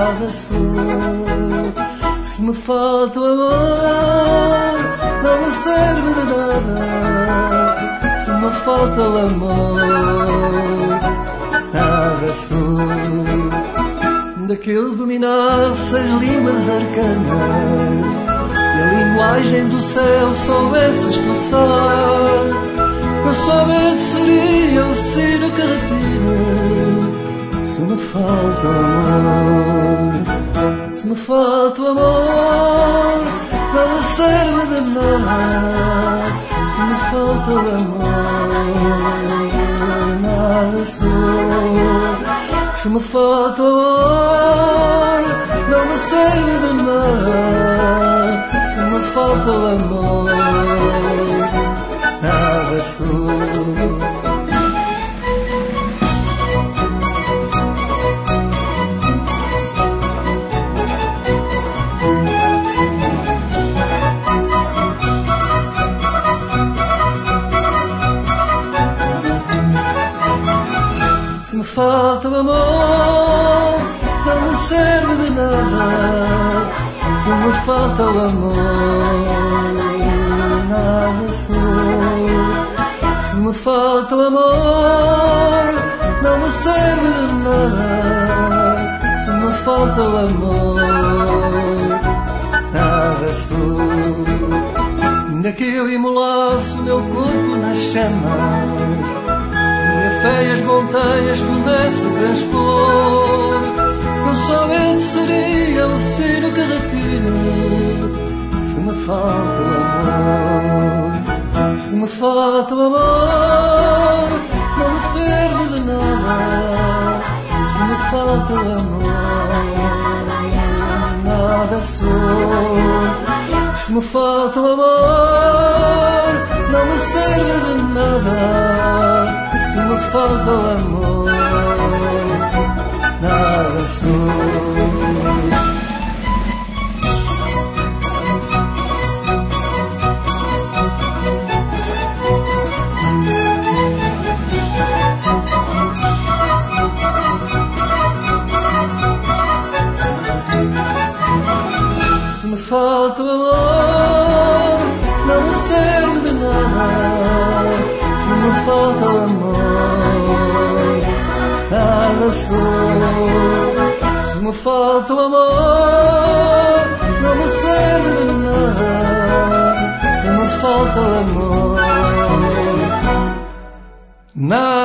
nada sou. Se me falta o amor, não me serve de nada. Se me falta o amor, nada sou. Daquele dominasse as línguas arcanas e a linguagem do céu soubesse expressar, eu somente seria o sino que retira. Se me falta o amor, se me falta o amor, não me serve de nada. Se me falta o amor, nada sou. Se me falta o amor, não me serve de nada. Se me falta o amor, nada sou. Se me falta o amor, não me serve de nada. Se me falta o amor, nada sou. Se me falta o amor, não me serve de nada. Se me falta o amor, nada sou. Ainda que eu imolasse o meu corpo nas chamas, minha fé e as montanhas pudesse transpor, eu somente seria o sino que retire. Se me falta o amor, se me falta o amor, não me serve de nada. Se me falta o amor, nada sou. Se me falta o amor, não me serve de nada. Se me falta o amor, nada sou. Se me falta o amor, não me serve de nada. Se me falta o amor, nada sou. Se me falta o amor, não me serve de nada. Se me falta o amor, nada.